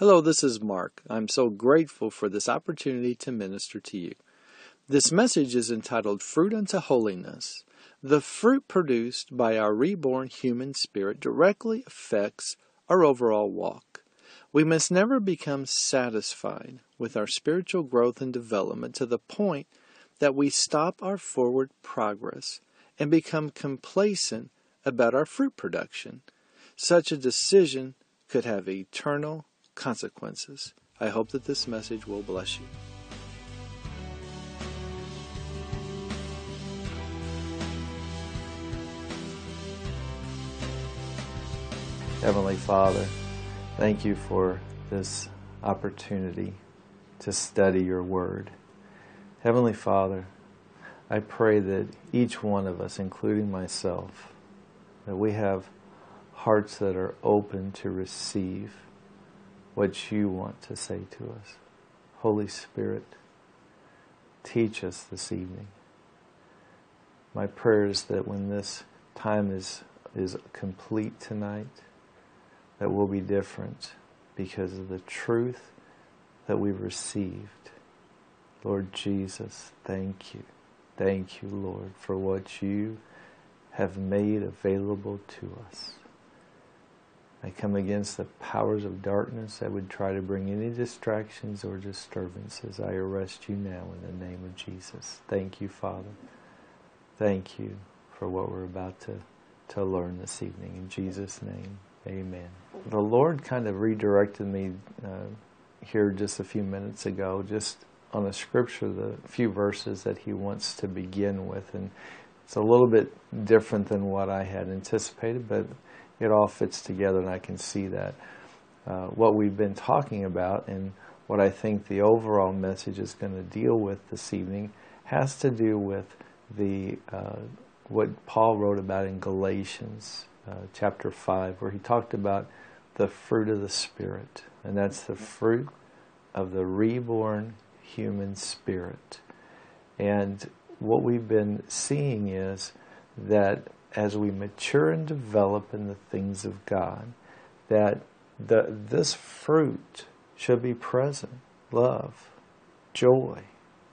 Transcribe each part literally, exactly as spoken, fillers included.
Hello, this is Mark. I'm so grateful for this opportunity to minister to you. This message is entitled Fruit unto Holiness. The fruit produced by our reborn human spirit directly affects our overall walk. We must never become satisfied with our spiritual growth and development to the point that we stop our forward progress and become complacent about our fruit production. Such a decision could have eternal consequences. I hope that this message will bless you. Heavenly Father, thank you for this opportunity to study your word. Heavenly Father, I pray that each one of us, including myself, that we have hearts that are open to receive what you want to say to us. Holy Spirit, teach us this evening. My prayer is that when this time is, is complete tonight, that we'll be different because of the truth that we've received. Lord Jesus, thank you. Thank you, Lord, for what you have made available to us. I come against the powers of darkness that would try to bring any distractions or disturbances. I arrest you now in the name of Jesus. Thank you, Father. Thank you for what we're about to, to learn this evening. In Jesus' name, amen. The Lord kind of redirected me uh, here just a few minutes ago, just on a scripture, the few verses that he wants to begin with. And it's a little bit different than what I had anticipated, but it all fits together, and I can see that. Uh, what we've been talking about and what I think the overall message is going to deal with this evening has to do with the uh, what Paul wrote about in Galatians uh, chapter five, where he talked about the fruit of the Spirit, and that's the fruit of the reborn human spirit. And what we've been seeing is that as we mature and develop in the things of God, that the, this fruit should be present. Love, joy,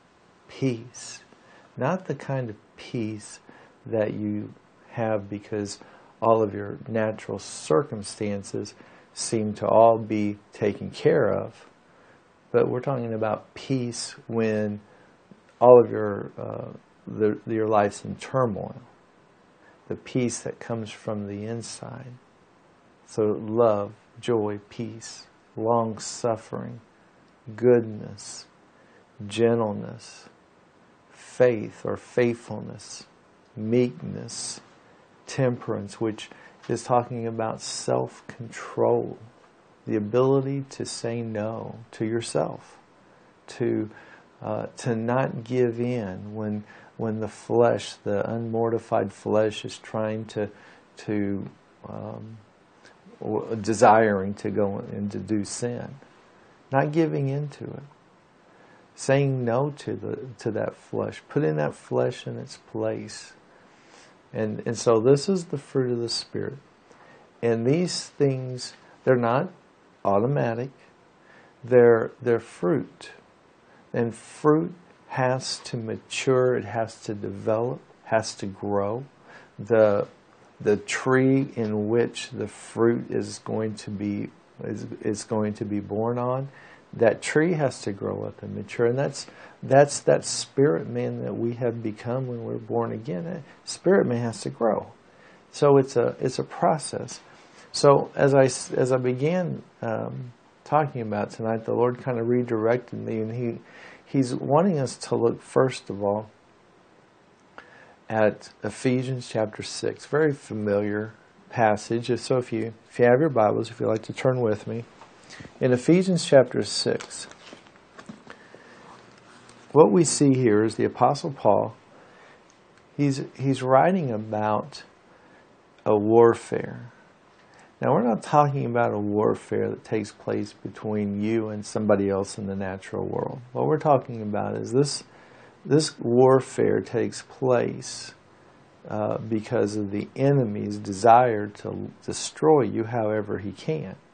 peace. Not the kind of peace that you have because all of your natural circumstances seem to all be taken care of, but we're talking about peace when all of your, uh, the, your life's in turmoil. The peace that comes from the inside. So love, joy, peace, long-suffering, goodness, gentleness, faith or faithfulness, meekness, temperance, which is talking about self-control, the ability to say no to yourself, to uh, to not give in when when the flesh, the unmortified flesh, is trying to, to um, or desiring to go and to do sin. Not giving into it. Saying no to the to that flesh. Putting that flesh in its place. And and so this is the fruit of the Spirit. And these things, they're not automatic. They're, they're fruit. And fruit has to mature, it has to develop, has to grow. The the tree in which the fruit is going to be is, is going to be born on, that tree has to grow up and mature. And that's that's that spirit man that we have become when we're born again. That spirit man has to grow. So it's a it's a process. So as I as I began um, talking about tonight, the Lord kind of redirected me, and he He's wanting us to look, first of all, at Ephesians chapter six. Very familiar passage. So if you, if you have your Bibles, if you'd like to turn with me. In Ephesians chapter six, what we see here is the Apostle Paul. He's, he's writing about a warfare. Now, we're not talking about a warfare that takes place between you and somebody else in the natural world. What we're talking about is this, this warfare takes place uh, because of the enemy's desire to destroy you however he can.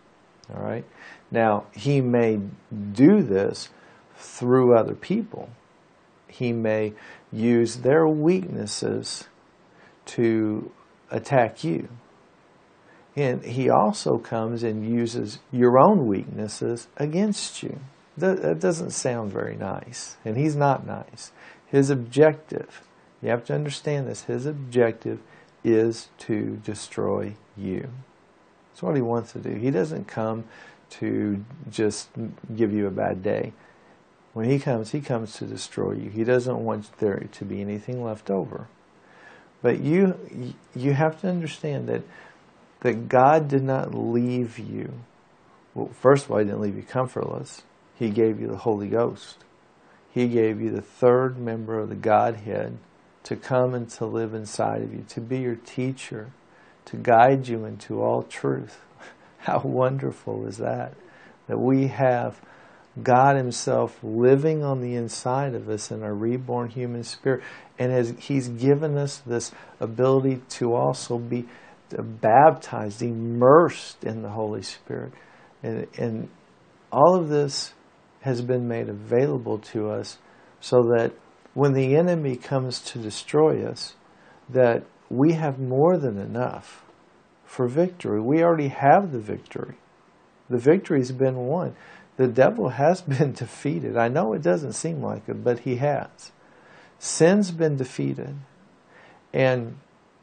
All right? Now, he may do this through other people. He may use their weaknesses to attack you. And he also comes and uses your own weaknesses against you. That, that doesn't sound very nice. And he's not nice. His objective, you have to understand this, his objective is to destroy you. That's what he wants to do. He doesn't come to just give you a bad day. When he comes, he comes to destroy you. He doesn't want there to be anything left over. But you you have to understand that, that God did not leave you. Well, first of all, he didn't leave you comfortless. He gave you the Holy Ghost. He gave you the third member of the Godhead to come and to live inside of you, to be your teacher, to guide you into all truth. How wonderful is that? That we have God himself living on the inside of us in our reborn human spirit. And as he's given us this ability to also be baptized, immersed in the Holy Spirit. And, and all of this has been made available to us so that when the enemy comes to destroy us, that we have more than enough for victory. We already have the victory. The victory's been won. The devil has been defeated. I know it doesn't seem like it, but he has. Sin's been defeated. And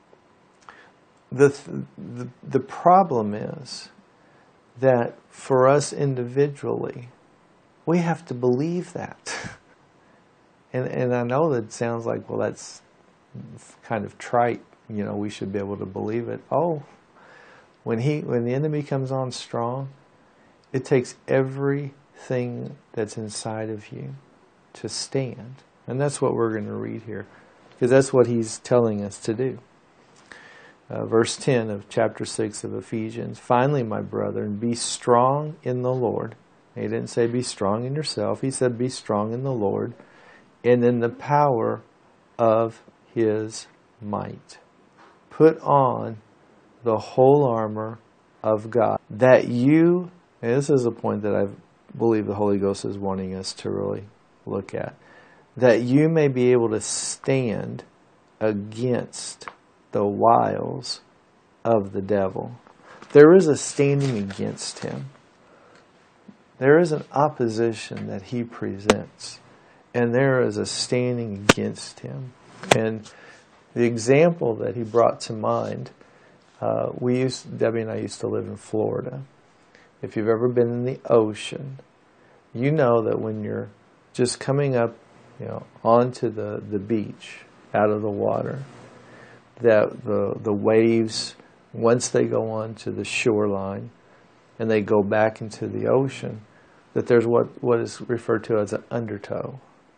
the, the, the problem is that for us individually, we have to believe that. and, and I know that sounds like, well, that's kind of trite. You know, we should be able to believe it. Oh, when he, when the enemy comes on strong, it takes everything that's inside of you to stand. And that's what we're going to read here, because that's what he's telling us to do. Uh, verse ten of chapter six of Ephesians. Finally, my brethren, be strong in the Lord. He didn't say be strong in yourself. He said be strong in the Lord and in the power of his might. Put on the whole armor of God, that you, and this is a point that I believe the Holy Ghost is wanting us to really look at, that you may be able to stand against the wiles of the devil. There is a standing against him. There is an opposition that he presents, and there is a standing against him. And the example that he brought to mind, uh, we used, Debbie and I used to live in Florida. If you've ever been in the ocean, you know that when you're just coming up, you know, onto the, the beach, out of the water, that the the waves, once they go on to the shoreline and they go back into the ocean, that there's what, what is referred to as an undertow.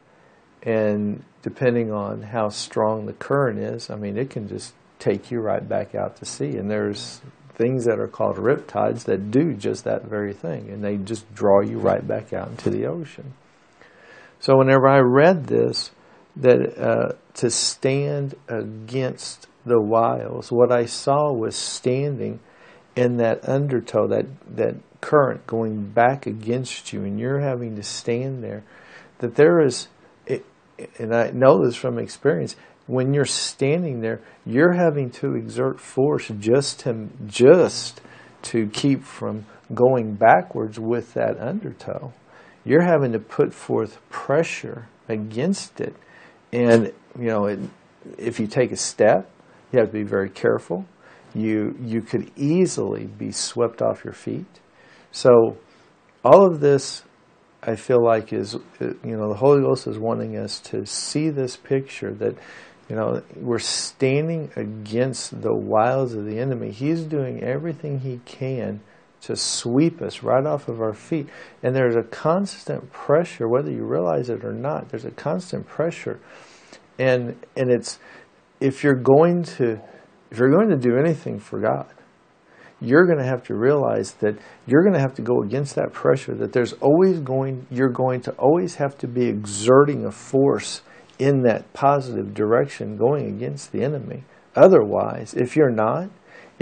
And depending on how strong the current is, I mean, it can just take you right back out to sea. And there's things that are called riptides that do just that very thing. And they just draw you right back out into the ocean. So whenever I read this, that uh, to stand against the wiles, what I saw was standing in that undertow, that, that current going back against you, and you're having to stand there. That there is, it, and I know this from experience, when you're standing there, you're having to exert force just to, just to keep from going backwards with that undertow. You're having to put forth pressure against it. And, you know, it, if you take a step, you have to be very careful. You, you could easily be swept off your feet. So all of this, I feel like, is, you know, the Holy Ghost is wanting us to see this picture that, you know, we're standing against the wiles of the enemy. He's doing everything he can to sweep us right off of our feet. And there's a constant pressure, whether you realize it or not, there's a constant pressure. And and it's, if you're going to if you're going to do anything for God, you're going to have to realize that you're going to have to go against that pressure, that there's always going, you're going to always have to be exerting a force in that positive direction going against the enemy. Otherwise, if you're not,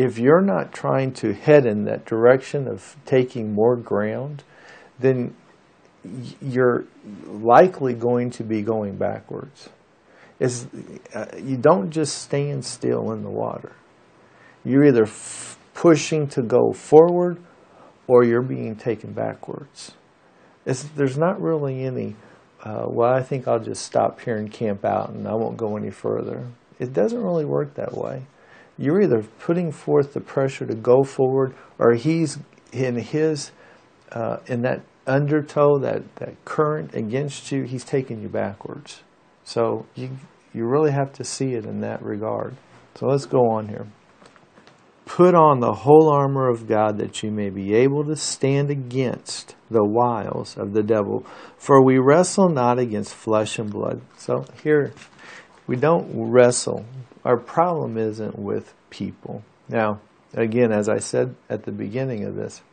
if you're not trying to head in that direction of taking more ground, then you're likely going to be going backwards. It's, uh, you don't just stand still in the water. You're either f- pushing to go forward or you're being taken backwards. It's, there's not really any, uh, well, I think I'll just stop here and camp out and I won't go any further. It doesn't really work that way. You're either putting forth the pressure to go forward, or he's in his, uh, in that undertow, that, that current against you, he's taking you backwards. So you you really have to see it in that regard. So let's go on here. Put on the whole armor of God that you may be able to stand against the wiles of the devil. For we wrestle not against flesh and blood. So here, we don't wrestle. Our problem isn't with people. Now, again, as I said at the beginning of this,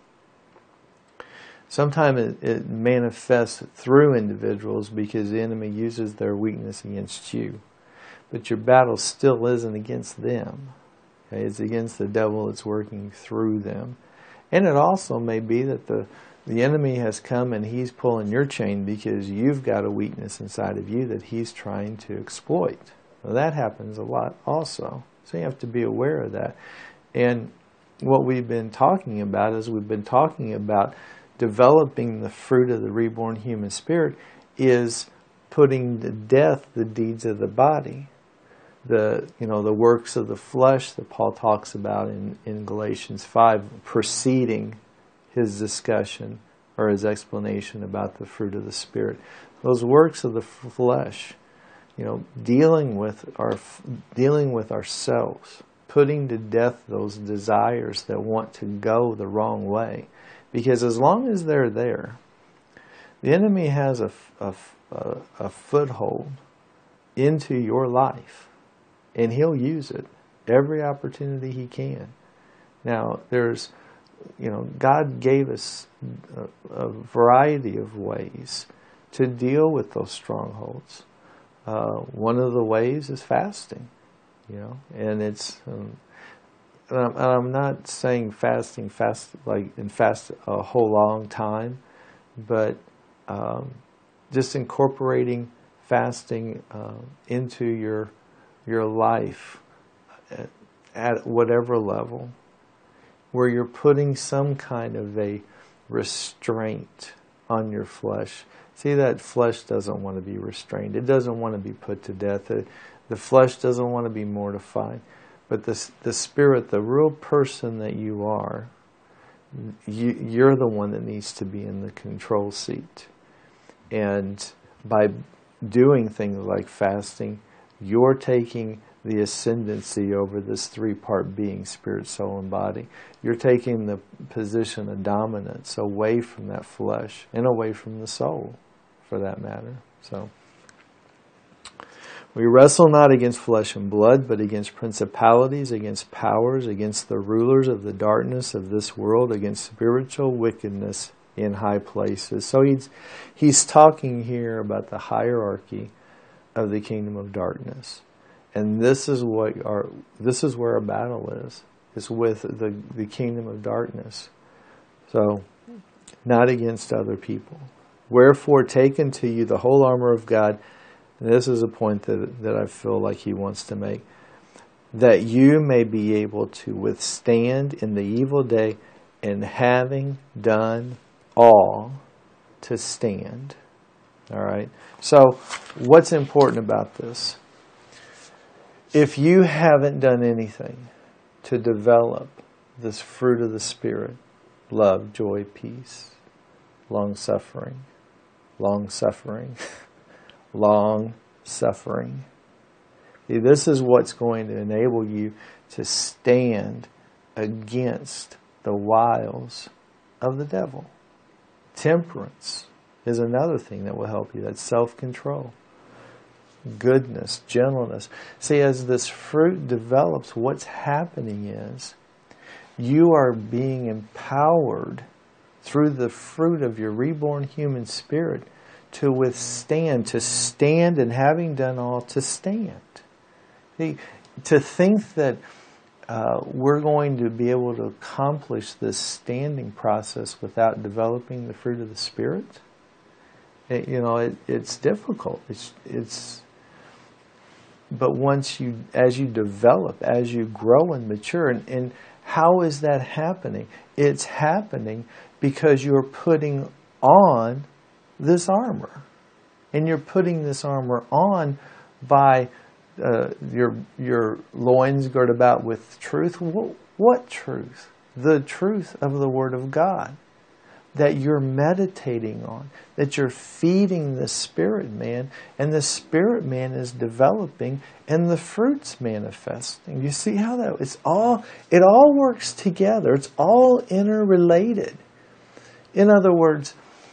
sometimes it, it manifests through individuals because the enemy uses their weakness against you. But your battle still isn't against them. Okay? It's against the devil that's working through them. And it also may be that the, the enemy has come and he's pulling your chain because you've got a weakness inside of you that he's trying to exploit. Well, that happens a lot also. So you have to be aware of that. And what we've been talking about is we've been talking about developing the fruit of the reborn human spirit is putting to death the deeds of the body. The, you know, the works of the flesh that Paul talks about in, in Galatians five, preceding his discussion or his explanation about the fruit of the Spirit. Those works of the flesh, you know, dealing with our dealing with ourselves, putting to death those desires that want to go the wrong way. Because as long as they're there, the enemy has a, a, a, a foothold into your life. And he'll use it every opportunity he can. Now, there's, you know, God gave us a, a variety of ways to deal with those strongholds. Uh, one of the ways is fasting, you know, and it's, um, and I'm, and I'm not saying fasting, fast like and fast a whole long time, but um, just incorporating fasting uh, into your your life at, at whatever level, where you're putting some kind of a restraint on your flesh. See, that flesh doesn't want to be restrained. It doesn't want to be put to death. It, the flesh doesn't want to be mortified. But the, the spirit, the real person that you are, you, you're the one that needs to be in the control seat. And by doing things like fasting, you're taking the ascendancy over this three-part being, spirit, soul, and body. You're taking the position of dominance away from that flesh and away from the soul, for that matter. So, we wrestle not against flesh and blood, but against principalities, against powers, against the rulers of the darkness of this world, against spiritual wickedness in high places. So he's he's talking here about the hierarchy of the kingdom of darkness, and this is what our this is where our battle is. Is with the the kingdom of darkness. So, not against other people. Wherefore, take unto you the whole armor of God. And this is a point that that I feel like he wants to make, that you may be able to withstand in the evil day, and having done all, to stand. All right. So, what's important about this? If you haven't done anything to develop this fruit of the Spirit, love, joy, peace, long-suffering, long-suffering, long-suffering. See, this is what's going to enable you to stand against the wiles of the devil. Temperance is another thing that will help you. That's self-control. Goodness, gentleness. See, as this fruit develops, what's happening is you are being empowered through the fruit of your reborn human spirit to withstand, to stand, and having done all, to stand. See, to think that uh, we're going to be able to accomplish this standing process without developing the fruit of the Spirit. It, you know, it, it's difficult. It's it's. But once you, as you develop, as you grow and mature, and, and how is that happening? It's happening because you're putting on this armor. And you're putting this armor on by uh, your your loins girded about with truth. What, what truth? The truth of the Word of God that you're meditating on, that you're feeding the spirit man, and the spirit man is developing and the fruit's manifesting. You see how that it's all it all works together. It's all interrelated. In other words,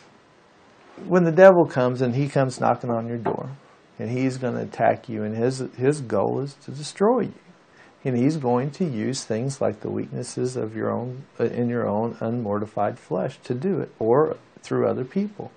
when the devil comes and he comes knocking on your door, and he's going to attack you, and his his goal is to destroy you. And he's going to use things like the weaknesses of your own, uh, in your own unmortified flesh to do it, or through other people.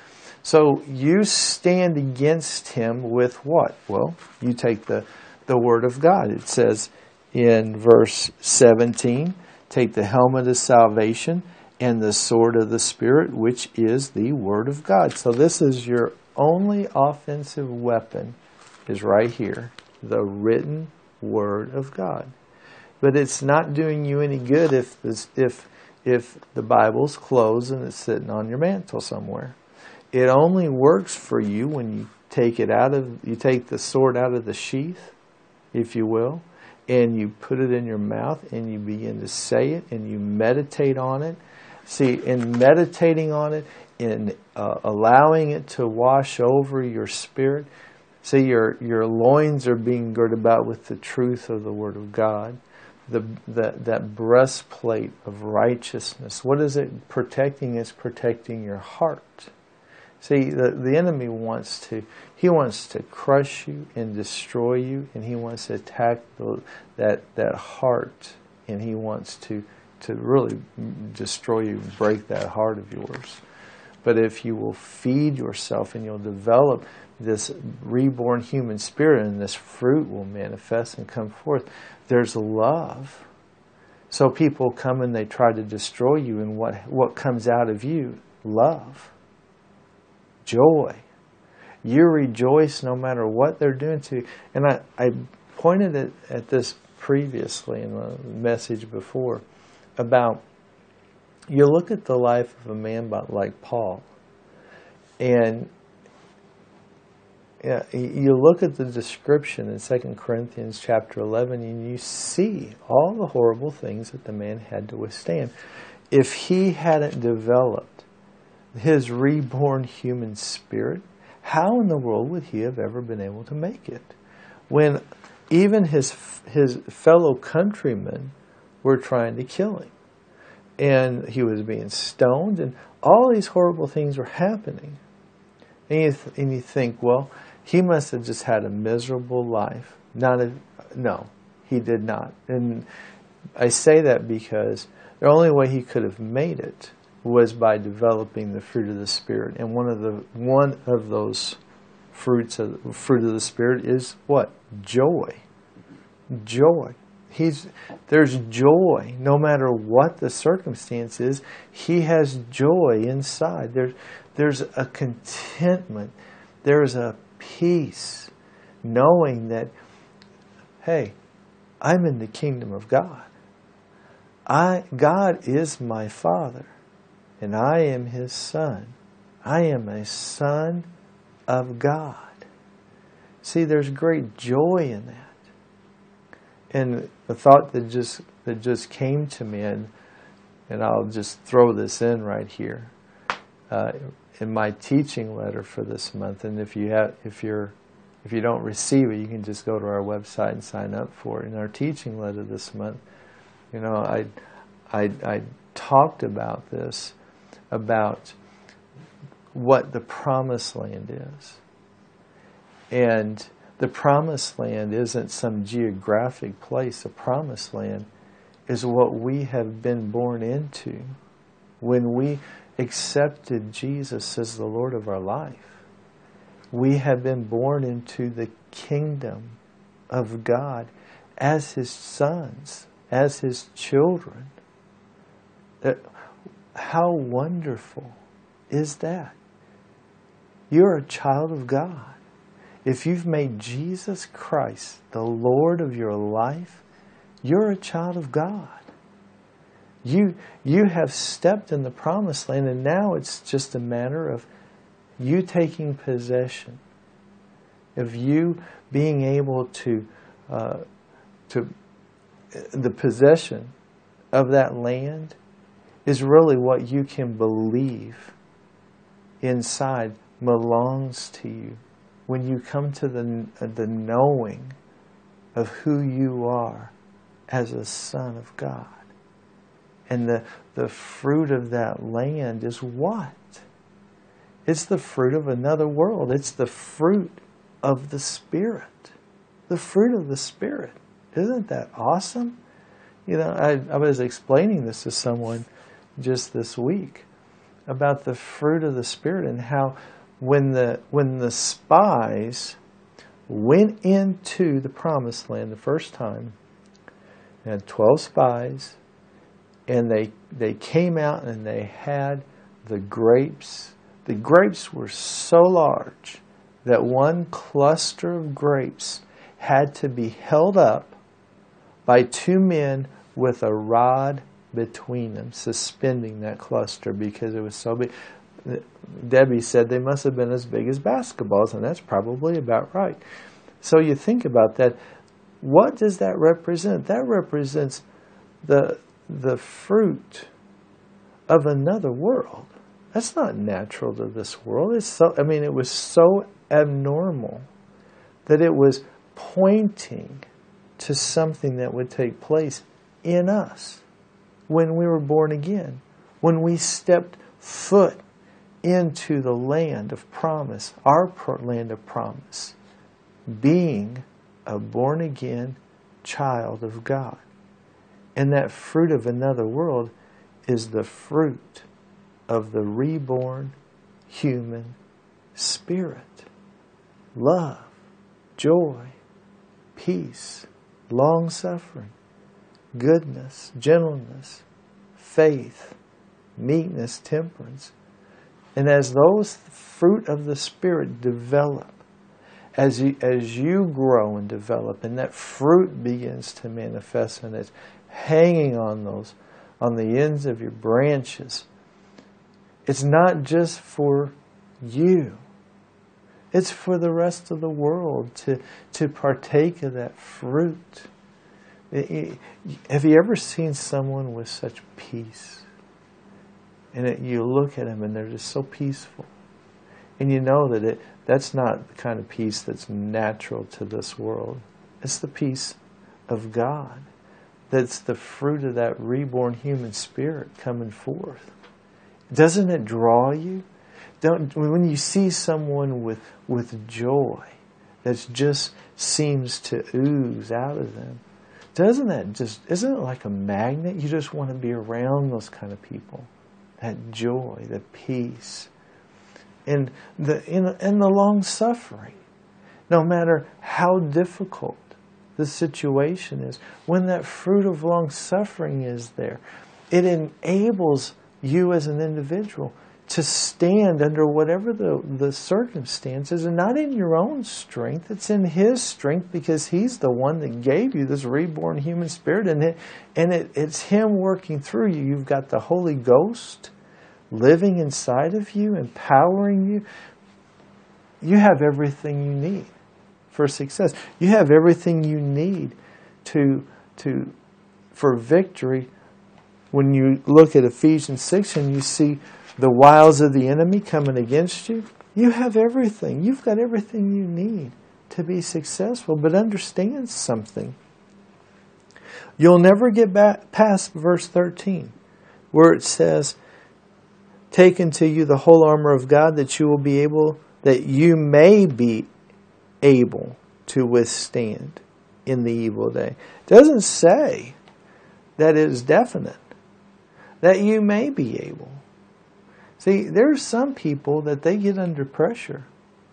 So you stand against him with what? Well, you take the, the Word of God. It says in verse seventeen, take the helmet of salvation and the sword of the Spirit, which is the Word of God. So this is your only offensive weapon, is right here, the written Word of God. But it's not doing you any good if this, if if the Bible's closed and it's sitting on your mantle somewhere. It only works for you when you take it out of you take the sword out of the sheath, if you will, and you put it in your mouth and you begin to say it and you meditate on it. See, in meditating on it, in uh, allowing it to wash over your spirit. See, your your loins are being girded about with the truth of the Word of God. The, the that breastplate of righteousness. What is it protecting? It's protecting your heart. See, the, the enemy wants to, he wants to crush you and destroy you, and he wants to attack the, that that heart, and he wants to, to really destroy you, break that heart of yours. But if you will feed yourself and you'll develop this reborn human spirit, and this fruit will manifest and come forth. There's love. So people come and they try to destroy you, and what, what comes out of you? Love. Joy. You rejoice no matter what they're doing to you. And I, I pointed at, at this previously in the message before about, you look at the life of a man like Paul, and yeah, you look at the description in Second Corinthians chapter eleven, and you see all the horrible things that the man had to withstand. If he hadn't developed his reborn human spirit, how in the world would he have ever been able to make it? When even his his fellow countrymen were trying to kill him, and he was being stoned, and all these horrible things were happening. And you, th- and you think, well, he must have just had a miserable life. Not a, no, he did not. And I say that because the only way he could have made it was by developing the fruit of the Spirit. And one of the one of those fruits of fruit of the Spirit is what? Joy. Joy. He's there's joy no matter what the circumstance is. He has joy inside. There's there's a contentment. There's a peace, knowing that, hey, I'm in the kingdom of God. I God is my Father, and I am His Son. I am a son of God. See, there's great joy in that. And the thought that just that just came to me, and and I'll just throw this in right here. Uh, in my teaching letter for this month, and if you have, if you're, if you don't receive it, you can just go to our website and sign up for it. In our teaching letter this month, you know, I, I, I talked about this, about what the promised land is, and the promised land isn't some geographic place. The promised land is what we have been born into when we accepted Jesus as the Lord of our life. We have been born into the kingdom of God as His sons. as His children. That, how wonderful is that? You're a child of God. If you've made Jesus Christ the Lord of your life, you're a child of God. You, you have stepped in the promised land, and now it's just a matter of you taking possession, of you being able to, uh, to the possession of that land is really what you can believe inside belongs to you. When you come to the, the knowing of who you are as a son of God. And the, the fruit of that land is what? It's the fruit of another world. It's the fruit of the Spirit. The fruit of the Spirit. Isn't that awesome? You know, I, I was explaining this to someone just this week about the fruit of the Spirit and how when the when the spies went into the promised land the first time, they had twelve spies, and they they came out and they had the grapes. The grapes were so large that one cluster of grapes had to be held up by two men with a rod between them, suspending that cluster because it was so big. Debbie said they must have been as big as basketballs, and that's probably about right. So you think about that. What does that represent? That represents the, the fruit of another world. That's not natural to this world. It's so, I mean, it was so abnormal that it was pointing to something that would take place in us when we were born again, when we stepped foot into the land of promise, our land of promise, being a born-again child of God. And that fruit of another world is the fruit of the reborn human spirit. Love, joy, peace, long-suffering, goodness, gentleness, faith, meekness, temperance. And as those fruit of the Spirit develop, as you, as you grow and develop, and that fruit begins to manifest, and it's hanging on those, on the ends of your branches, it's not just for you. It's for the rest of the world to, to partake of that fruit. Have you ever seen someone with such peace? And it, you look at them and they're just so peaceful. And you know that it that's not the kind of peace that's natural to this world. It's the peace of God. That's the fruit of that reborn human spirit coming forth. Doesn't it draw you? Don't, when you see someone with, with joy that just seems to ooze out of them, doesn't that just, isn't it like a magnet? You just want to be around those kind of people. That joy, the peace, and the and the long suffering. No matter how difficult the situation is, when that fruit of long suffering is there, it enables you as an individual to stand under whatever the, the circumstances, and not in your own strength. It's in His strength, because He's the one that gave you this reborn human spirit, and it, and it, it's Him working through you. You've got the Holy Ghost living inside of you, empowering you. You have everything you need for success. You have everything you need to to for victory. When you look at Ephesians six and you see the wiles of the enemy coming against you, you have everything. You've got everything you need to be successful. But understand something. You'll never get back past verse thirteen, where it says, "Take unto you the whole armor of God, that you will be able, that you may be able to withstand in the evil day." It doesn't say that it is definite, that you may be able. See, there's some people that they get under pressure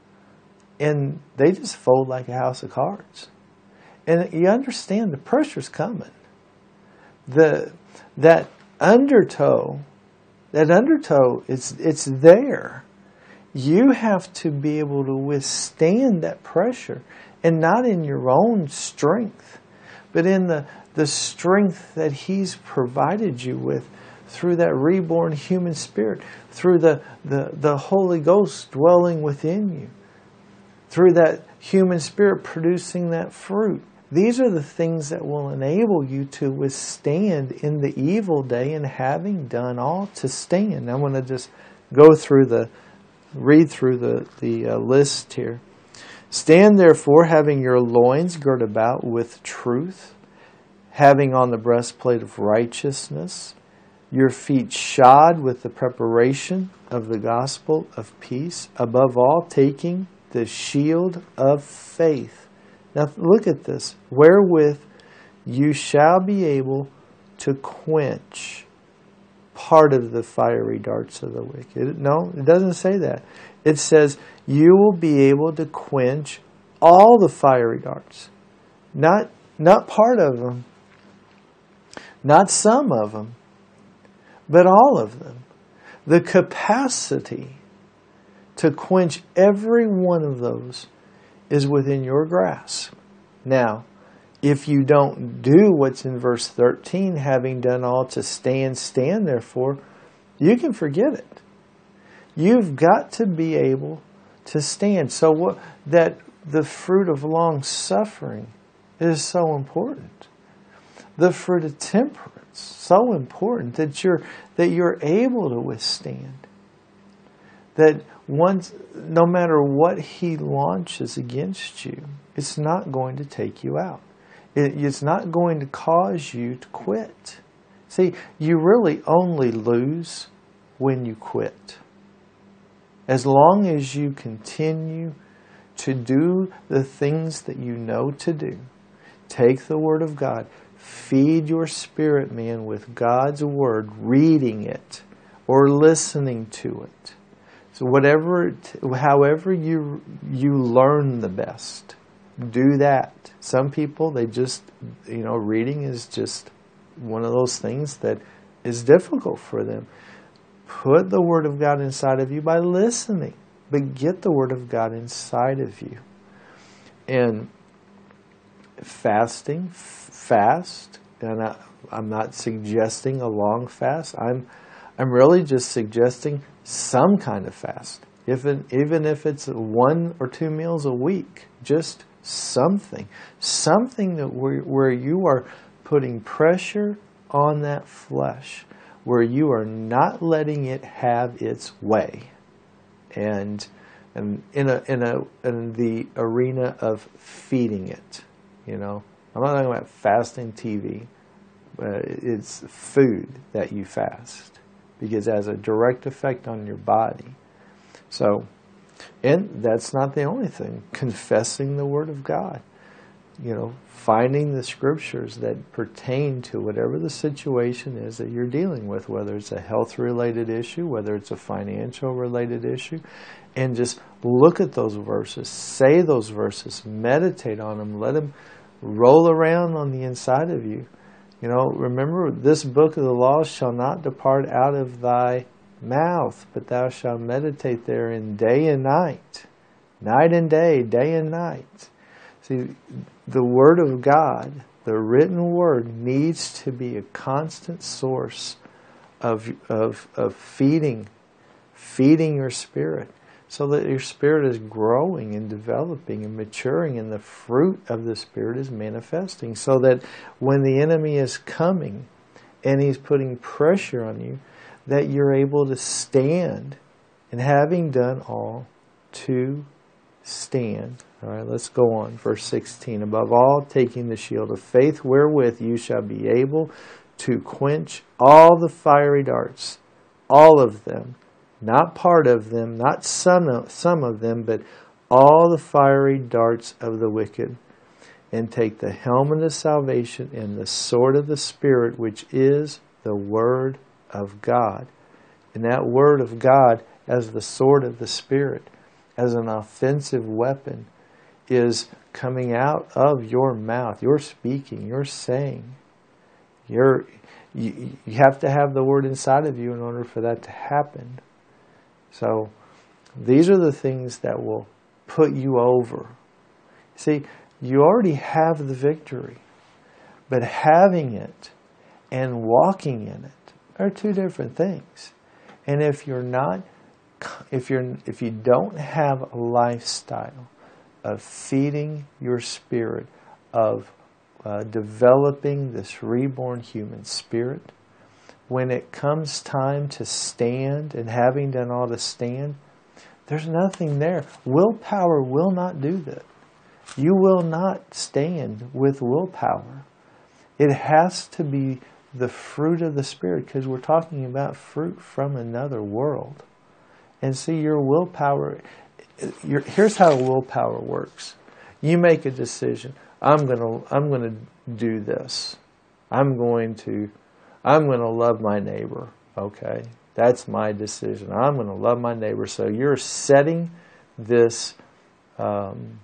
and they just fold like a house of cards. And you understand the pressure's coming. the that undertow, that undertow, it's it's there. You have to be able to withstand that pressure, and not in your own strength, but in the, the strength that He's provided you with through that reborn human spirit, through the, the, the Holy Ghost dwelling within you, through that human spirit producing that fruit. These are the things that will enable you to withstand in the evil day, and having done all to stand. I'm going to just go through the Read through the, the uh, list here. Stand therefore, having your loins girt about with truth, having on the breastplate of righteousness, your feet shod with the preparation of the gospel of peace, above all taking the shield of faith. Now look at this. Wherewith you shall be able to quench part of the fiery darts of the wicked. No, it doesn't say that. It says you will be able to quench all the fiery darts. Not, not part of them. Not some of them. But all of them. The capacity to quench every one of those is within your grasp. Now, if you don't do what's in verse thirteen, having done all to stand, stand therefore, you can forget it. You've got to be able to stand. So what, that the fruit of long suffering is so important. The fruit of temperance, so important that you're that you're able to withstand. That once, no matter what he launches against you, it's not going to take you out. It's not going to cause you to quit. See, you really only lose when you quit. As long as you continue to do the things that you know to do, take the Word of God, feed your spirit man with God's Word, reading it or listening to it. So whatever, however you you learn the best, do that. Some people, they just, you know, reading is just one of those things that is difficult for them. Put the Word of God inside of you by listening, but get the Word of God inside of you. And fasting, fast, and I, I'm not suggesting a long fast. I'm, I'm really just suggesting some kind of fast. If it, even if it's one or two meals a week, just something. Something that where, where you are putting pressure on that flesh, where you are not letting it have its way. And, and in a in a in the arena of feeding it, you know. I'm not talking about fasting T V. Uh, it's food that you fast, because it has a direct effect on your body. So, and that's not the only thing. Confessing the Word of God. You know, finding the scriptures that pertain to whatever the situation is that you're dealing with, whether it's a health-related issue, whether it's a financial-related issue, and just look at those verses, say those verses, meditate on them, let them roll around on the inside of you. You know, remember, this book of the law shall not depart out of thy mouth, but thou shalt meditate therein day and night, night and day, day and night. See, the Word of God, the written Word, needs to be a constant source of of of feeding, feeding your spirit, so that your spirit is growing and developing and maturing, and the fruit of the Spirit is manifesting, so that when the enemy is coming and he's putting pressure on you, that you're able to stand, and having done all, to stand. All right, let's go on. Verse sixteen. Above all, taking the shield of faith, wherewith you shall be able to quench all the fiery darts, all of them, not part of them, not some of, some of them, but all the fiery darts of the wicked. And take the helmet of salvation and the sword of the Spirit, which is the Word of God. And that Word of God, as the sword of the Spirit, as an offensive weapon, is coming out of your mouth. You're speaking, you're saying. You're, you, you have to have the Word inside of you in order for that to happen. So these are the things that will put you over. See, you already have the victory, but having it and walking in it are two different things. And if you're not, if you're, if you don't have a lifestyle of feeding your spirit, of uh, developing this reborn human spirit, when it comes time to stand and having done all to stand, there's nothing there. Willpower will not do that. You will not stand with willpower. It has to be the fruit of the Spirit, because we're talking about fruit from another world. And see, your willpower, your, here's how willpower works. You make a decision. I'm gonna, I'm gonna do this. I'm going to, I'm gonna love my neighbor. Okay, that's my decision. I'm gonna love my neighbor. So you're setting this, um,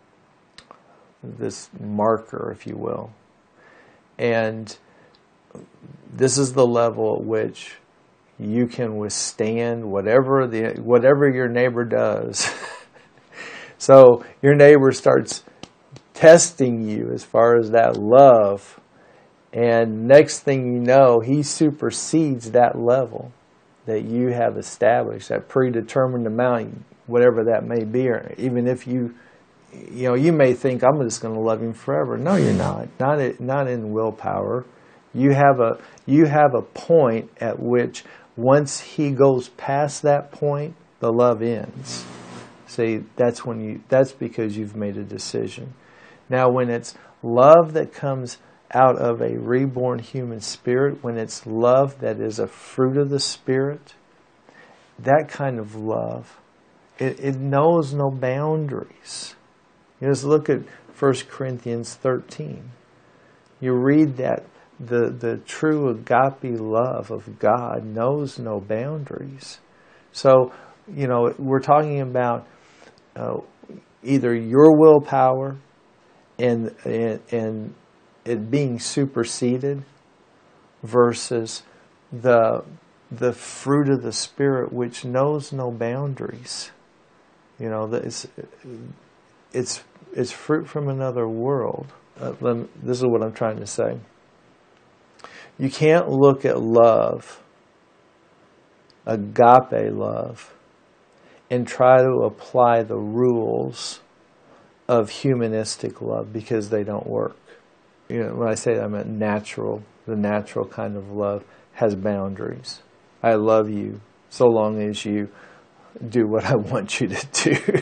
this marker, if you will, and this is the level at which you can withstand whatever the whatever your neighbor does. So your neighbor starts testing you as far as that love, and next thing you know, he supersedes that level that you have established, that predetermined amount, whatever that may be. Or even if you, you know, you may think, I'm just going to love him forever. No, you're not. Not not in willpower. You have a you have a point at which once he goes past that point, the love ends. See, that's when you that's because you've made a decision. Now, when it's love that comes out of a reborn human spirit, when it's love that is a fruit of the Spirit, that kind of love, it, it knows no boundaries. You just look at First Corinthians thirteen. You read that the, the true agape love of God knows no boundaries. So, you know, we're talking about uh, either your willpower and, and, and it being superseded versus the, the fruit of the Spirit, which knows no boundaries. You know, it's, it's, it's fruit from another world. Uh, let me, this is what I'm trying to say. You can't look at love, agape love, and try to apply the rules of humanistic love, because they don't work. You know, when I say that, I mean natural, the natural kind of love has boundaries. I love you so long as you do what I want you to do.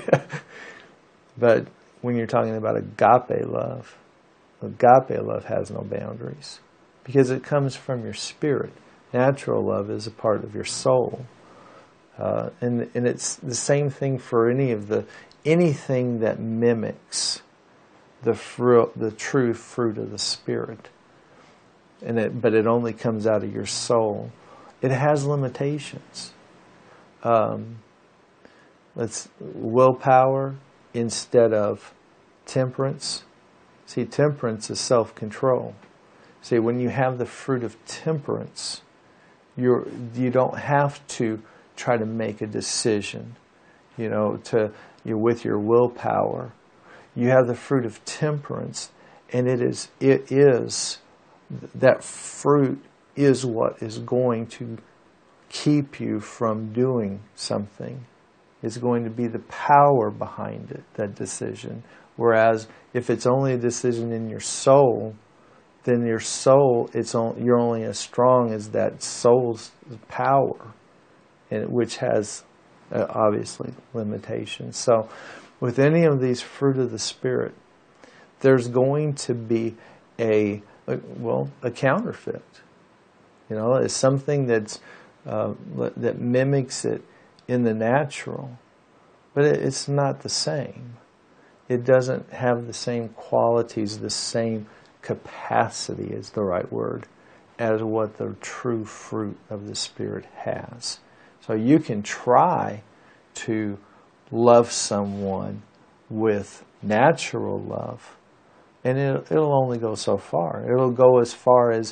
But when you're talking about agape love, agape love has no boundaries, because it comes from your spirit. Natural love is a part of your soul. Uh, and, and it's the same thing for any of the, anything that mimics the fruit, the true fruit of the Spirit. And it, but it only comes out of your soul. It has limitations. Um, let's willpower instead of temperance. See, temperance is self-control. See, when you have the fruit of temperance, you're, you don't have to try to make a decision, you know, to you with your willpower. You have the fruit of temperance, and it is it is that fruit is what is going to keep you from doing something. It's going to be the power behind it, that decision. Whereas if it's only a decision in your soul, then your soul, it's on, you're only as strong as that soul's power, and which has uh, obviously limitations. So with any of these fruit of the Spirit, there's going to be a, a well, a counterfeit. You know, it's something that's uh, that mimics it in the natural, but it, it's not the same. It doesn't have the same qualities, the same capacity is the right word, as what the true fruit of the Spirit has. So you can try to love someone with natural love, and it, it'll only go so far. It'll go as far as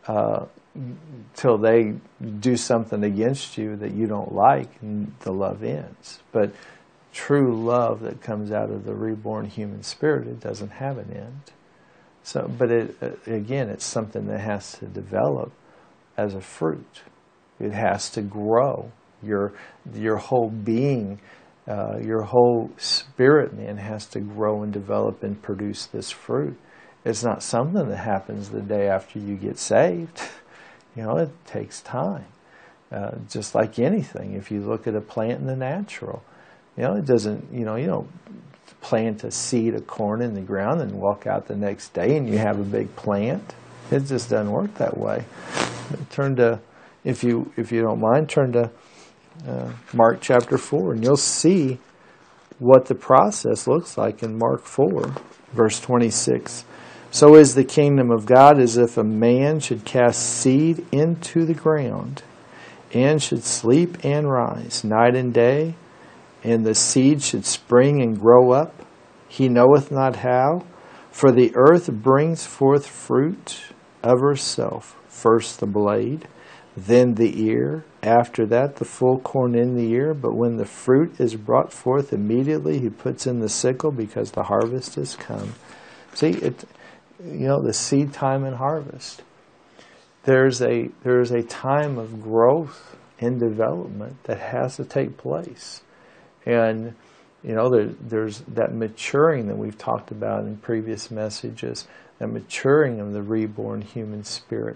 uh, till they do something against you that you don't like, and the love ends. But true love that comes out of the reborn human spirit, it doesn't have an end. So, but it, again, it's something that has to develop as a fruit. It has to grow. Your your whole being, uh, your whole spirit, man, has to grow and develop and produce this fruit. It's not something that happens the day after you get saved. You know, it takes time. Uh, just like anything, if you look at a plant in the natural, you know, it doesn't, you know, you don't plant a seed of corn in the ground and walk out the next day and you have a big plant. It just doesn't work that way. Turn to, if you if you don't mind, turn to uh, Mark chapter four, and you'll see what the process looks like in Mark four, verse twenty-six. So is the kingdom of God as if a man should cast seed into the ground, and should sleep and rise night and day, and the seed should spring and grow up. He knoweth not how, for the earth brings forth fruit of herself, first the blade, then the ear, after that the full corn in the ear. But when the fruit is brought forth, immediately he puts in the sickle, because the harvest is come. See, it, you know, the seed time and harvest. There's a there's a time of growth and development that has to take place. And, you know, there, there's that maturing that we've talked about in previous messages, that maturing of the reborn human spirit.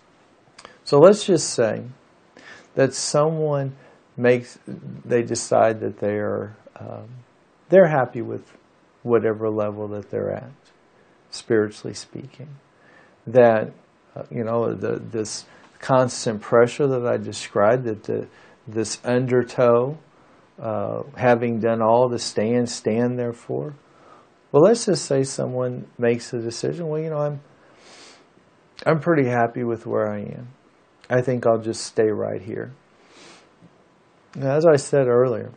So let's just say that someone makes, they decide that they are, um, they're happy with whatever level that they're at, spiritually speaking. That, uh, you know, the, this constant pressure that I described, that the, this undertow, Uh, having done all to stand, stand therefore. Well, let's just say someone makes a decision. Well, you know, I'm I'm pretty happy with where I am. I think I'll just stay right here. Now, as I said earlier,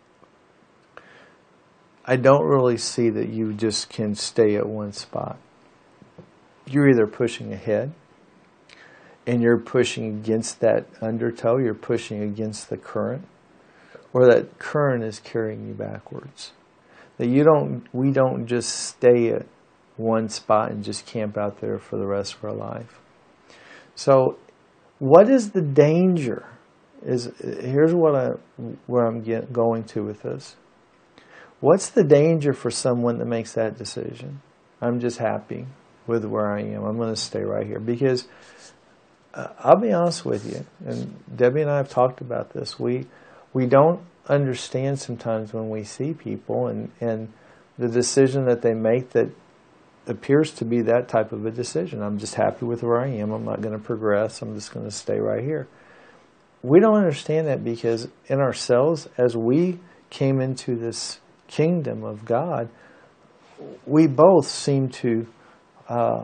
I don't really see that you just can stay at one spot. You're either pushing ahead, and you're pushing against that undertow, you're pushing against the current, or that current is carrying you backwards. That you don't, we don't just stay at one spot and just camp out there for the rest of our life. So, what is the danger? Is here's what I where I'm get, going to with this. What's the danger for someone that makes that decision? I'm just happy with where I am. I'm going to stay right here, because uh, I'll be honest with you, and Debbie and I have talked about this. We We don't understand sometimes when we see people and, and the decision that they make that appears to be that type of a decision. I'm just happy with where I am. I'm not going to progress. I'm just going to stay right here. We don't understand that, because in ourselves, as we came into this kingdom of God, we both seem to uh,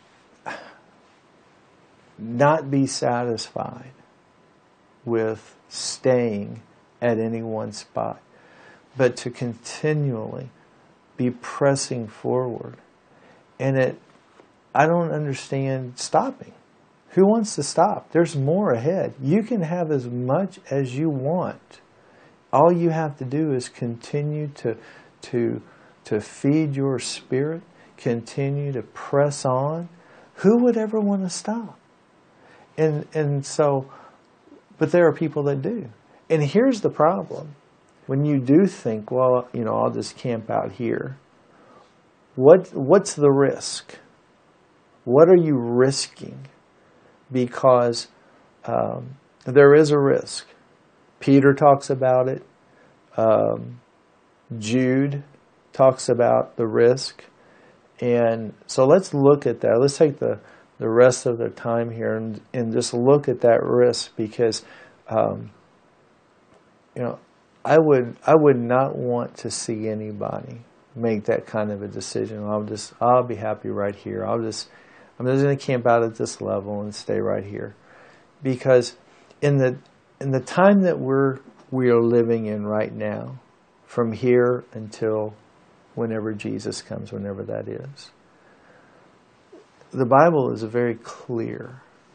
not be satisfied with staying at any one spot, but to continually be pressing forward. And it, I don't understand stopping. Who wants to stop? There's more ahead. You can have as much as you want. All you have to do is continue to, to, to feed your spirit, continue to press on. Who would ever want to stop? And, and so, but there are people that do. And here's the problem. When you do think, well, you know, I'll just camp out here, what what's the risk? What are you risking? Because um, there is a risk. Peter talks about it. Um, Jude talks about the risk. And so let's look at that. Let's take the, the rest of the time here and, and just look at that risk, because um, you know, I would I would not want to see anybody make that kind of a decision. I'll just I'll be happy right here. I'll just I'm just going to camp out at this level and stay right here, because in the in the time that we're we are living in right now, from here until whenever Jesus comes, whenever that is, the Bible is very clear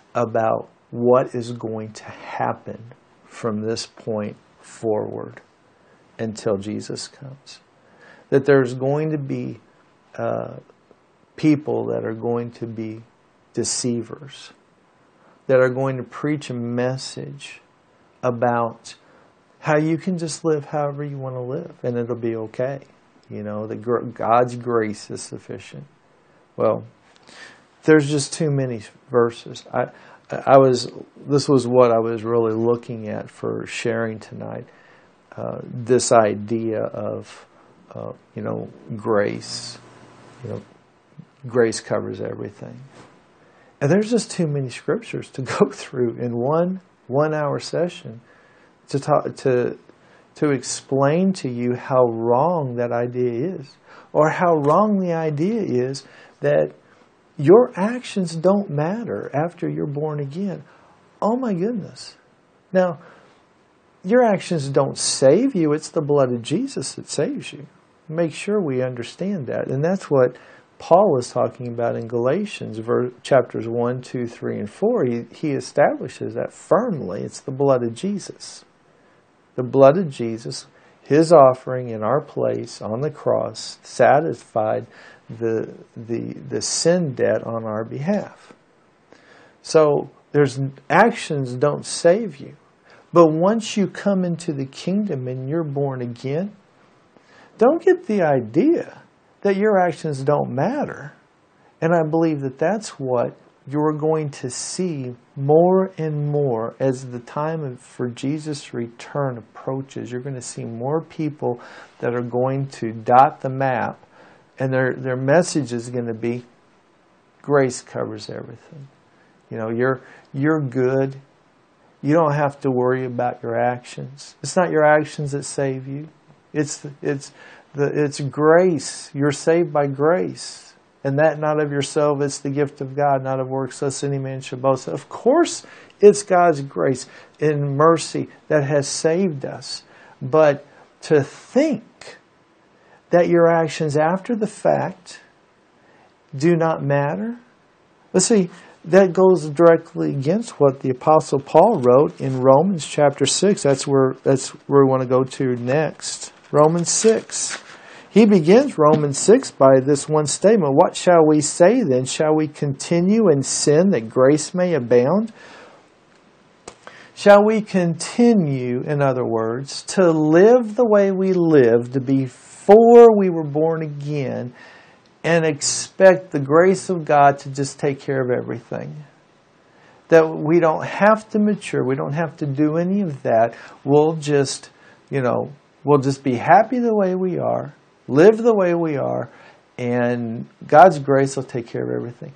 about what is going to happen from this point forward until Jesus comes. That there's going to be uh, people that are going to be deceivers, that are going to preach a message about how you can just live however you want to live and it'll be okay. You know, that God's grace is sufficient. Well, there's just too many verses. I, I was. This was what I was really looking at for sharing tonight. Uh, this idea of, uh, you know, grace. You know, grace covers everything. And there's just too many scriptures to go through in one one-hour session to talk to. to explain to you how wrong that idea is, or how wrong the idea is that your actions don't matter after you're born again. Oh my goodness. Now, your actions don't save you. It's the blood of Jesus that saves you. Make sure we understand that. And that's what Paul is talking about in Galatians, chapters one, two, three, and four. He, he establishes that firmly. It's the blood of Jesus. The blood of Jesus, His offering in our place on the cross, satisfied the, the, the sin debt on our behalf. So there's actions don't save you. But once you come into the kingdom and you're born again, don't get the idea that your actions don't matter. And I believe that that's what you're going to see more and more as the time for Jesus' return approaches. You're going to see more people that are going to dot the map, and their their message is going to be, grace covers everything. You know, you're you're good. You don't have to worry about your actions. It's not your actions that save you. It's it's the it's grace. You're saved by grace. And that not of yourself, it's the gift of God, not of works, lest any man should boast. Of course, it's God's grace and mercy that has saved us. But to think that your actions after the fact do not matter, let's see, that goes directly against what the Apostle Paul wrote in Romans chapter six. That's where that's where we want to go to next. Romans six. He begins Romans six by this one statement. What shall we say then? Shall we continue in sin that grace may abound? Shall we continue, in other words, to live the way we lived before we were born again and expect the grace of God to just take care of everything? That we don't have to mature. We don't have to do any of that. We'll just, you know, we'll just be happy the way we are. Live the way we are, and God's grace will take care of everything.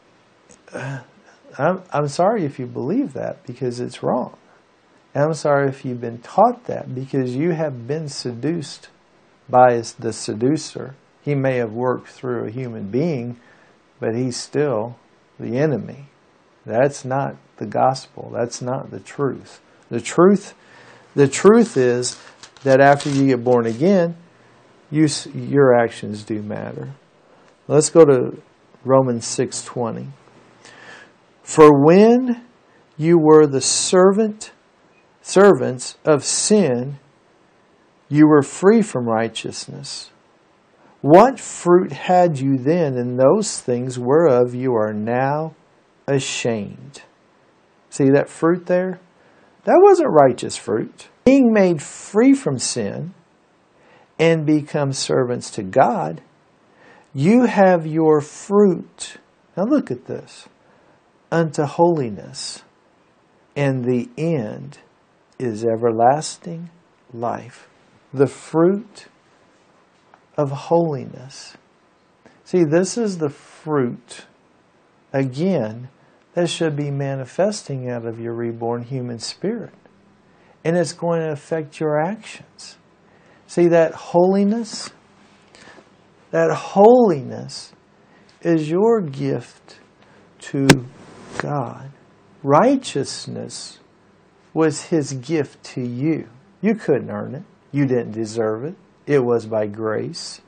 I'm, I'm sorry if you believe that, because it's wrong. And I'm sorry if you've been taught that, because you have been seduced by the seducer. He may have worked through a human being, but he's still the enemy. That's not the gospel. That's not the truth. The truth, the truth is that after you get born again, You, your actions do matter. Let's go to Romans six twenty. For when you were the servant, servants of sin, you were free from righteousness. What fruit had you then in those things whereof you are now ashamed? See that fruit there? That wasn't righteous fruit. Being made free from sin and become servants to God, you have your fruit. Now look at this. Unto holiness, and the end is everlasting life. The fruit of holiness. See, this is the fruit, again, that should be manifesting out of your reborn human spirit. And it's going to affect your actions. See, that holiness, that holiness is your gift to God. Righteousness was His gift to you. You couldn't earn it. You didn't deserve it. It was by grace.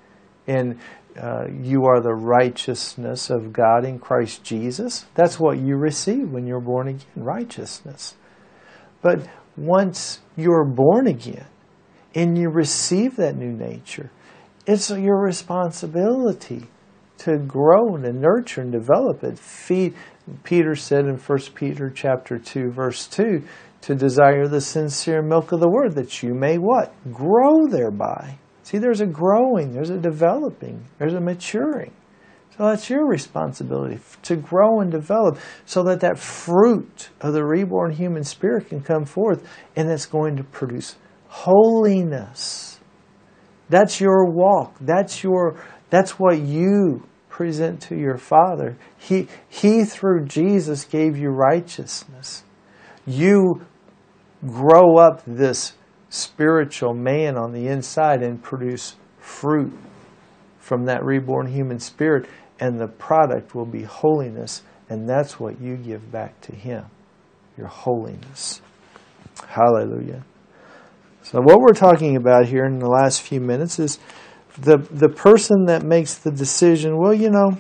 and uh, you are the righteousness of God in Christ Jesus. That's what you receive when you're born again, righteousness. But once you're born again and you receive that new nature, it's your responsibility to grow and nurture and develop it. Feed, Peter said in First Peter chapter two, verse two, to desire the sincere milk of the word, that you may what? Grow thereby. See, there's a growing, there's a developing, there's a maturing. So that's your responsibility, to grow and develop so that that fruit of the reborn human spirit can come forth, and it's going to produce holiness. That's your walk. That's your, that's what you present to your Father. He, he through Jesus gave you righteousness. You grow up this spiritual man on the inside and produce fruit from that reborn human spirit, and the product will be holiness, and that's what you give back to Him, your holiness. Hallelujah. So what we're talking about here in the last few minutes is the, the person that makes the decision, well, you know,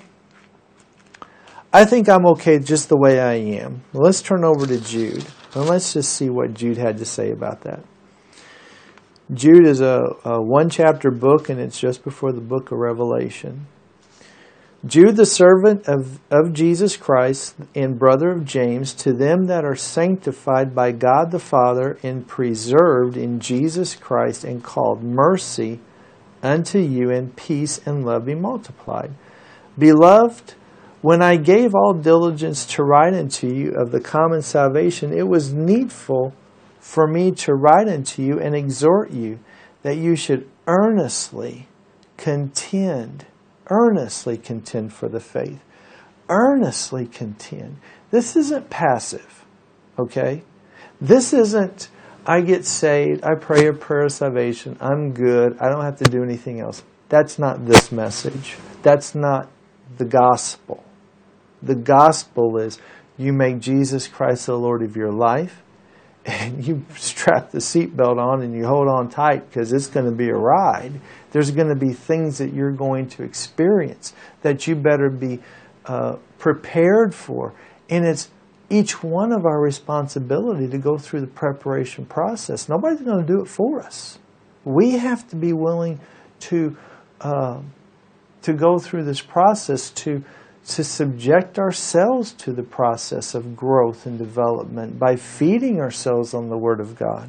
I think I'm okay just the way I am. Well, let's turn over to Jude, and let's just see what Jude had to say about that. Jude is a, a one-chapter book, and it's just before the book of Revelation. Jude, the servant of, of Jesus Christ and brother of James, to them that are sanctified by God the Father and preserved in Jesus Christ and called, mercy unto you, and peace and love be multiplied. Beloved, when I gave all diligence to write unto you of the common salvation, it was needful for me to write unto you and exhort you that you should earnestly contend, earnestly contend for the faith. Earnestly contend. This isn't passive, okay? This isn't, I get saved, I pray a prayer of salvation, I'm good, I don't have to do anything else. That's not this message. That's not the gospel. The gospel is you make Jesus Christ the Lord of your life, and you strap the seatbelt on and you hold on tight, because it's going to be a ride. There's going to be things that you're going to experience that you better be uh, prepared for. And it's each one of our responsibility to go through the preparation process. Nobody's going to do it for us. We have to be willing to uh, to go through this process, to to subject ourselves to the process of growth and development by feeding ourselves on the Word of God.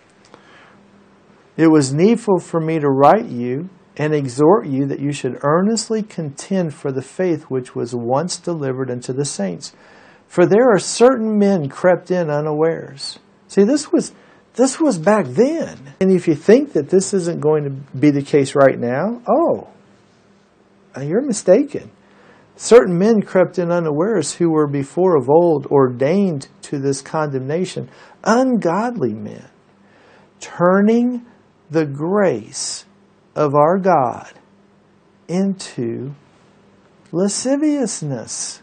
It was needful for me to write you and exhort you that you should earnestly contend for the faith which was once delivered unto the saints. For there are certain men crept in unawares. See, this was this was back then. And if you think that this isn't going to be the case right now, oh, you're mistaken. Certain men crept in unawares, who were before of old ordained to this condemnation, ungodly men, turning the grace of our God into lasciviousness.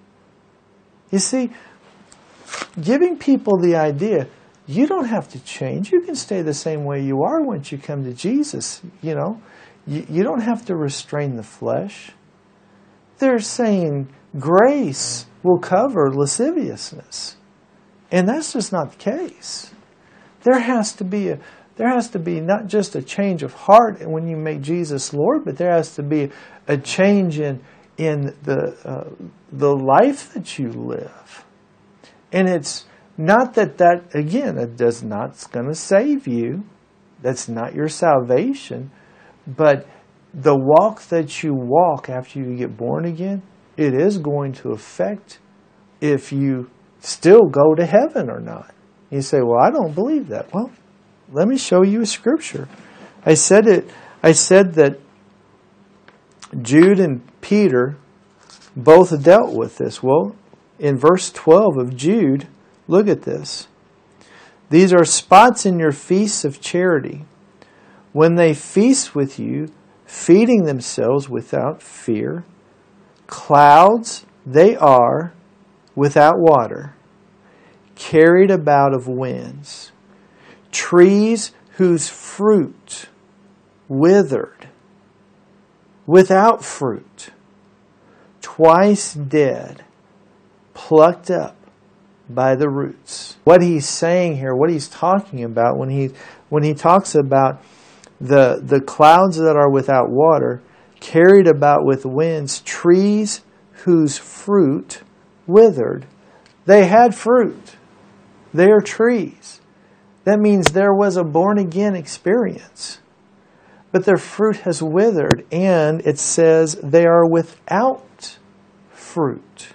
You see, giving people the idea, you don't have to change. You can stay the same way you are once you come to Jesus. You know, you, you don't have to restrain the flesh. They're saying grace will cover lasciviousness. And that's just not the case. There has to be a there has to be not just a change of heart when you make Jesus Lord, but there has to be a change in in the uh, the life that you live. And it's not that that again it does not it's going to save you. That's not your salvation, but the walk that you walk after you get born again, it is going to affect if you still go to heaven or not. You say, well, I don't believe that. Well, let me show you a scripture. I said it. I said that Jude and Peter both dealt with this. Well, in verse twelve of Jude, look at this. These are spots in your feasts of charity, when they feast with you, feeding themselves without fear. Clouds they are without water, carried about of winds. Trees whose fruit withered, without fruit, twice dead, plucked up by the roots. What he's saying here, what he's talking about when he when he talks about the the clouds that are without water, carried about with winds, trees whose fruit withered. They had fruit. They are trees. That means there was a born-again experience. But their fruit has withered, and it says they are without fruit.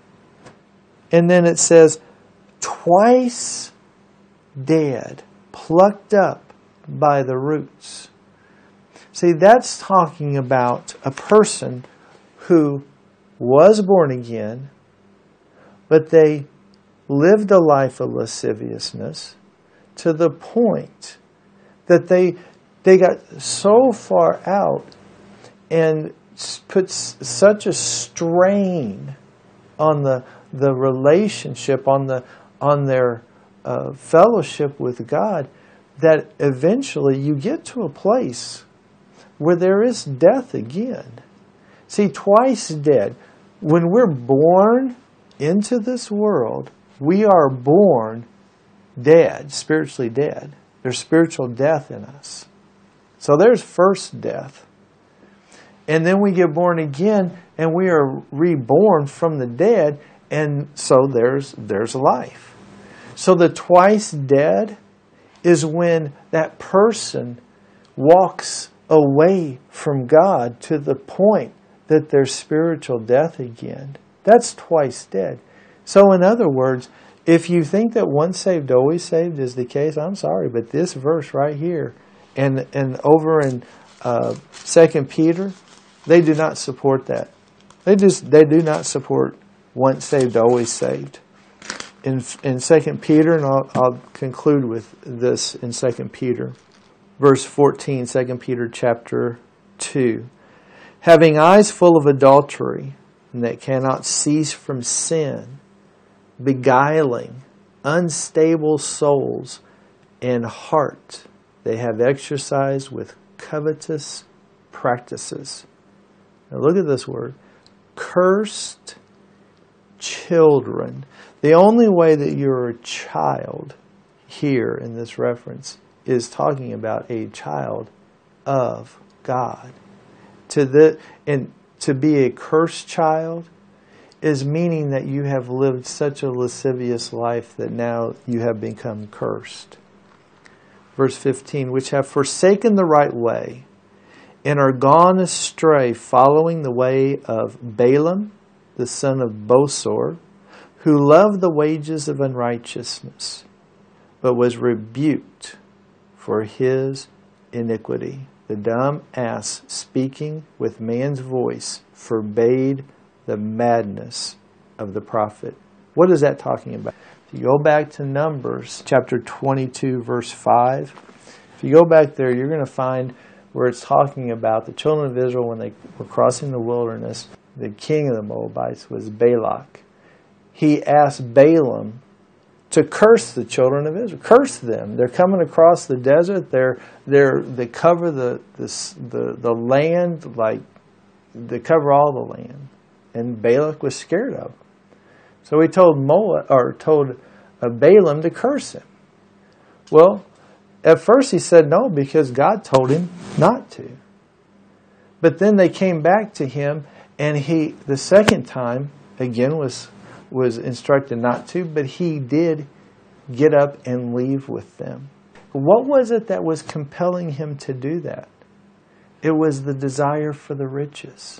And then it says, twice dead, plucked up by the roots. See, that's talking about a person who was born again, but they lived a life of lasciviousness to the point that they they got so far out and put such a strain on the the relationship, on the on their uh, fellowship with God, that eventually you get to a place where there is death again. See, twice dead. When we're born into this world, we are born dead, spiritually dead. There's spiritual death in us. So there's first death. And then we get born again and we are reborn from the dead, and so there's there's life. So the twice dead is when that person walks away from God to the point that there's spiritual death again. That's twice dead. So in other words, if you think that once saved, always saved is the case, I'm sorry, but this verse right here and and over in uh, Second Peter, they do not support that. They just they do not support once saved, always saved. In in Second Peter, and I'll, I'll conclude with this in Second Peter, verse fourteen, Second Peter chapter two. Having eyes full of adultery, and that cannot cease from sin, beguiling unstable souls and heart, they have exercised with covetous practices. Now look at this word. Cursed children. The only way that you're a child here in this reference is talking about a child of God. To the and to be a cursed child is meaning that you have lived such a lascivious life that now you have become cursed. Verse fifteen, which have forsaken the right way and are gone astray, following the way of Balaam, the son of Bosor, who loved the wages of unrighteousness, but was rebuked for his iniquity. The dumb ass, speaking with man's voice, forbade the madness of the prophet. What is that talking about? If you go back to Numbers chapter twenty-two, verse five, if you go back there, you're going to find where it's talking about the children of Israel when they were crossing the wilderness. The king of the Moabites was Balak. He asked Balaam to curse the children of Israel. Curse them. They're coming across the desert. They're they're they cover the the the, the land, like they cover all the land. And Balak was scared of them. So he told Moab, or told uh, Balaam to curse him. Well, at first he said no because God told him not to. But then they came back to him, and he the second time again was was instructed not to, but he did get up and leave with them. What was it that was compelling him to do that? It was the desire for the riches.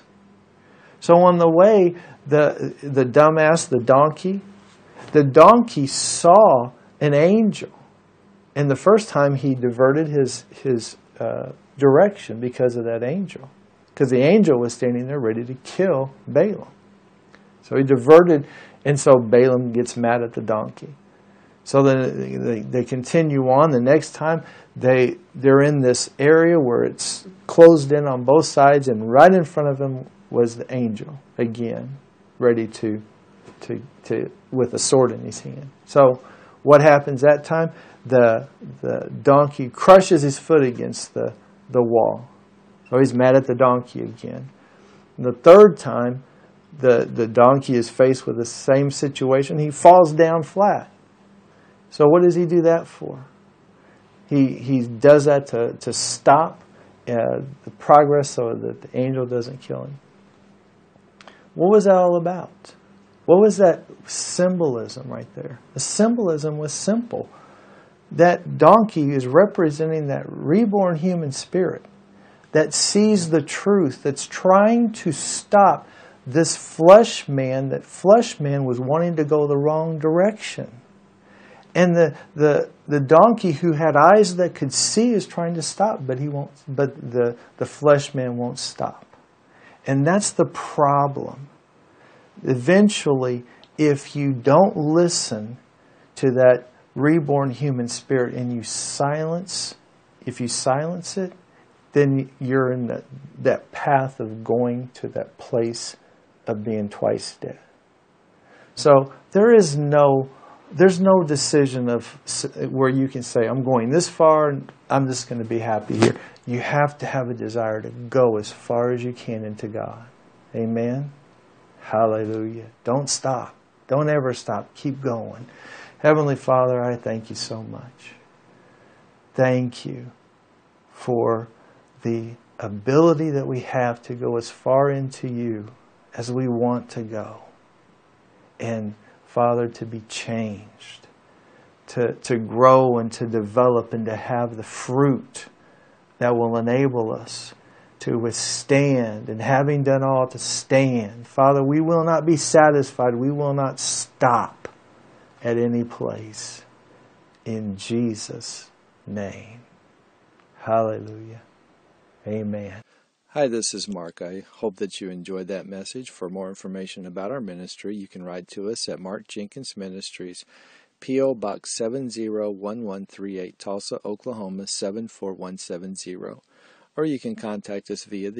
So on the way, the the dumbass, the donkey, the donkey saw an angel. And the first time he diverted his, his uh, direction because of that angel. Because the angel was standing there ready to kill Balaam. So he diverted, and so Balaam gets mad at the donkey. So then they, they continue on. The next time, they, they're in this area where it's closed in on both sides, and right in front of him was the angel, again, ready to, to, to with a sword in his hand. So what happens that time? The, the donkey crushes his foot against the, the wall. So he's mad at the donkey again. And the third time, the, the donkey is faced with the same situation. He falls down flat. So what does he do that for? He, he does that to, to stop uh, the progress so that the angel doesn't kill him. What was that all about? What was that symbolism right there? The symbolism was simple. That donkey is representing that reborn human spirit that sees the truth, that's trying to stop this flesh man, that flesh man was wanting to go the wrong direction. And the, the, the donkey who had eyes that could see is trying to stop, but he won't, but the, the flesh man won't stop. And that's the problem. Eventually, if you don't listen to that reborn human spirit and you silence, if you silence it, then you're in that, that path of going to that place of being twice dead. So there is no, there's no decision of where you can say, I'm going this far and I'm just going to be happy here. You have to have a desire to go as far as you can into God. Amen? Hallelujah. Don't stop. Don't ever stop. Keep going. Heavenly Father, I thank you so much. Thank you for the ability that we have to go as far into you as we want to go. And Father, to be changed, to, to grow and to develop and to have the fruit that will enable us to withstand, and having done all to stand. Father, we will not be satisfied. We will not stop at any place. In Jesus' name. Hallelujah. Amen. Hi, this is Mark. I hope that you enjoyed that message. For more information about our ministry, you can write to us at Mark Jenkins Ministries, P O Box seven zero one one three eight, Tulsa, Oklahoma seven four one seven zero. Or you can contact us via the